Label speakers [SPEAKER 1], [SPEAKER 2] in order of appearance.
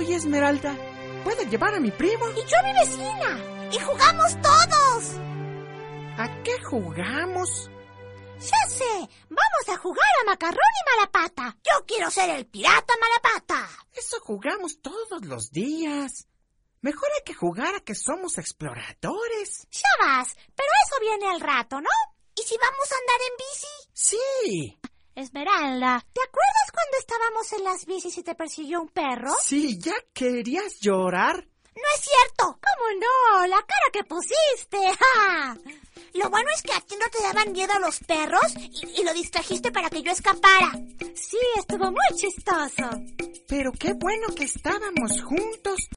[SPEAKER 1] Oye, Esmeralda, ¿puedo llevar a mi primo?
[SPEAKER 2] Y yo a mi vecina. Y jugamos todos.
[SPEAKER 1] ¿A qué jugamos?
[SPEAKER 2] Ya sé, vamos a jugar a Macarrón y Malapata. Yo quiero ser el pirata Malapata.
[SPEAKER 1] Eso jugamos todos los días. Mejor hay que jugar a que somos exploradores.
[SPEAKER 2] Ya vas, pero eso viene al rato, ¿no? ¿Y si vamos a andar en bici?
[SPEAKER 1] Sí.
[SPEAKER 2] Esmeralda, ¿te acuerdas cuando estábamos en las bicis y te persiguió un perro?
[SPEAKER 1] Sí, ¿ya querías llorar?
[SPEAKER 2] ¡No es cierto! ¿Cómo no? ¡La cara que pusiste! ¡Ja! Lo bueno es que a ti no te daban miedo los perros y lo distrajiste para que yo escapara. Sí, estuvo muy chistoso.
[SPEAKER 1] Pero qué bueno que estábamos juntos.